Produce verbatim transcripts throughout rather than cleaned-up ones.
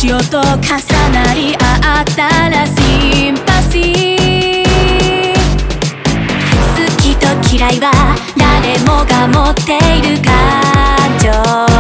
潮と重なり合ったらシンパシー。好きと嫌いは誰もが持っている感情。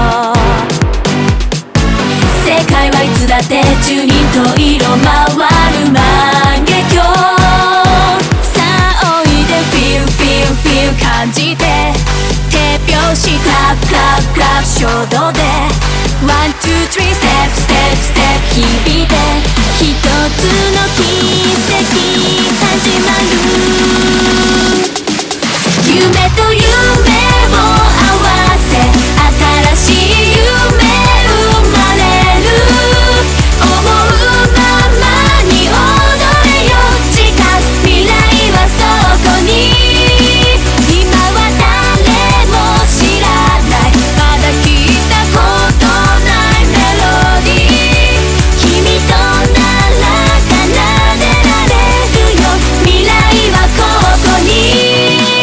世界はいつだって十人十色回る万華鏡。さあおいで Feel Feel Feel 感じて手拍子クラップクラップクラップ衝動で One two three step step step 響いて一つの奇跡始まる。夢と夢を合わせ新しい夢生まれる。思うままに踊れよ。近す未来はそこに。今は誰も知らないまだ聞いたことないメロディー。君となら奏でられるよ。未来はここに。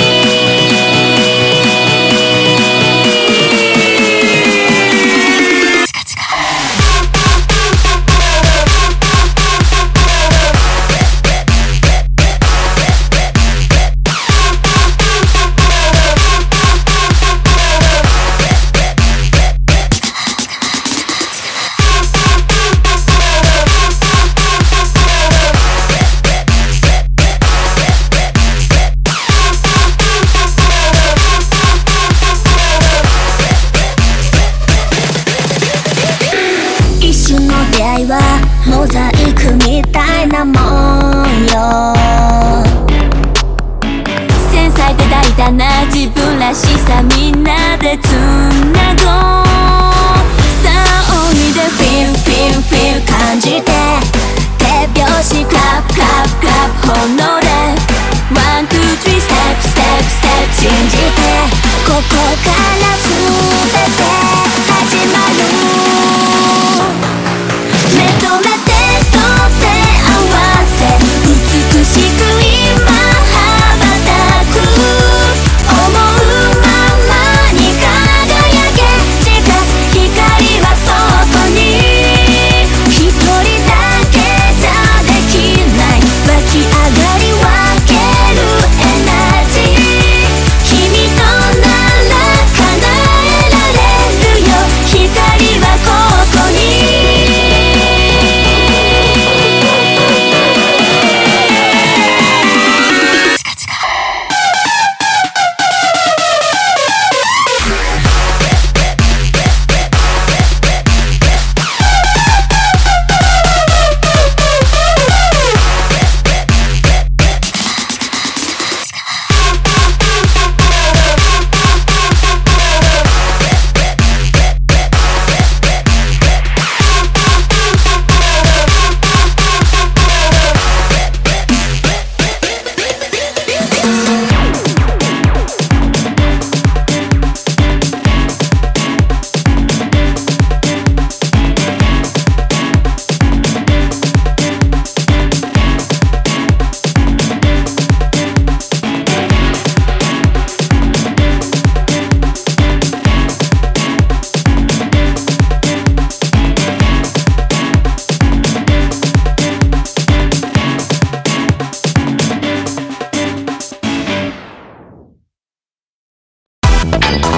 出会いはモザイクみたいなもんよ。繊細で大胆な自分らしさみんなでつなごう。